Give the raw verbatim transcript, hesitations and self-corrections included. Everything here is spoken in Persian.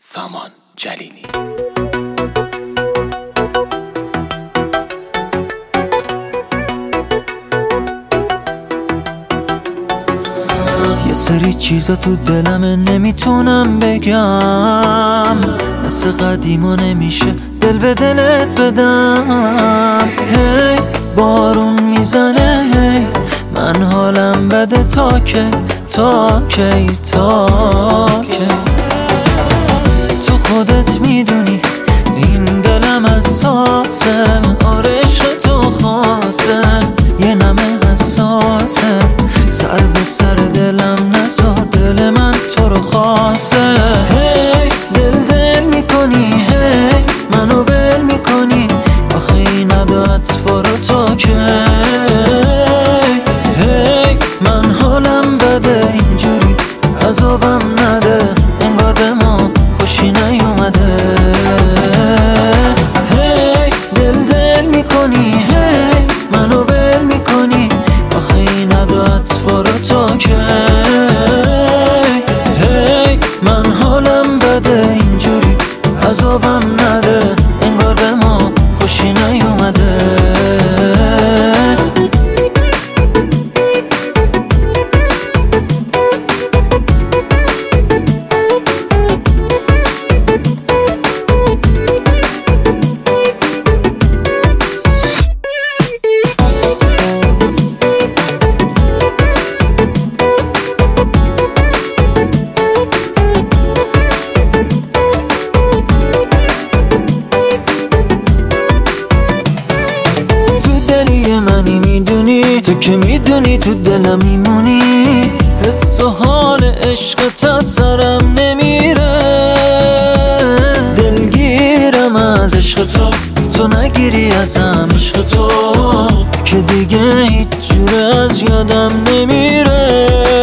سامان جلیلی. یه سری چیزا تو دلمه نمیتونم بگم، مثل قدیما نمیشه دل به دلت بدم. هی بارون میزنه، هی من حالم بده، تا که تا کی تا کی تو خودت میدونی این دلم اساسه، آره عشق تو خاصه، یه نمه حساسه، سر به سر دلم نزار، دل من تو رو خواسته. هی دل دل میکنی، هی منو بل میکنی، آخه این عدت فارو تا که هی من حالم بده، اینجوری عذابم نده، انگار به ما خوشی نیومده. هی دل دل میکنی، هی منو بل میکنی، آخه این عدت فارو تا که هی من حالم بده، اینجوری عذابم نده، انگار به ما خوشی نیومده. منی میدونی، تو که میدونی تو دلم میمونی، حس و حال عشقت از سرم نمیره، دلگیرم از عشق تو، تو نگیری ازم عشق تو، که دیگه هیچ جوره از یادم نمیره.